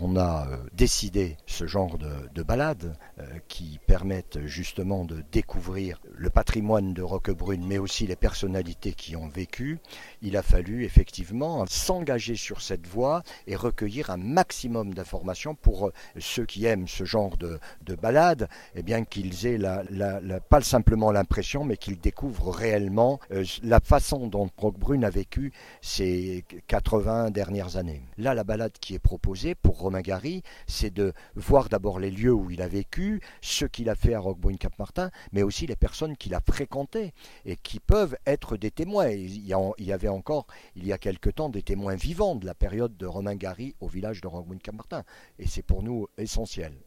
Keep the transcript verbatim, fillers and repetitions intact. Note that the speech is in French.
on a euh, décidé ce genre de, de balades euh, qui permettent justement de découvrir le patrimoine de Roquebrune, mais aussi les personnalités qui ont vécu, il a fallu effectivement s'engager sur cette voie et recueillir un maximum d'informations pour ceux qui aiment ce genre de, de balades, eh bien qu'ils aient la, la, la, pas simplement l'impression, mais qu'ils découvrent réellement euh, la façon dont Roquebrune a vécu ces quatre-vingts dernières années. Là, la balade qui est proposée pour Romain Gary, c'est de voir d'abord les lieux où il a vécu, ce qu'il a fait à Roquebrune-Cap-Martin, mais aussi les personnes qu'il a fréquentées et qui peuvent être des témoins. Il y avait encore, il y a quelque temps, des témoins vivants de la période de Romain Gary au village de Roquebrune-Cap-Martin. Et c'est pour nous essentiel.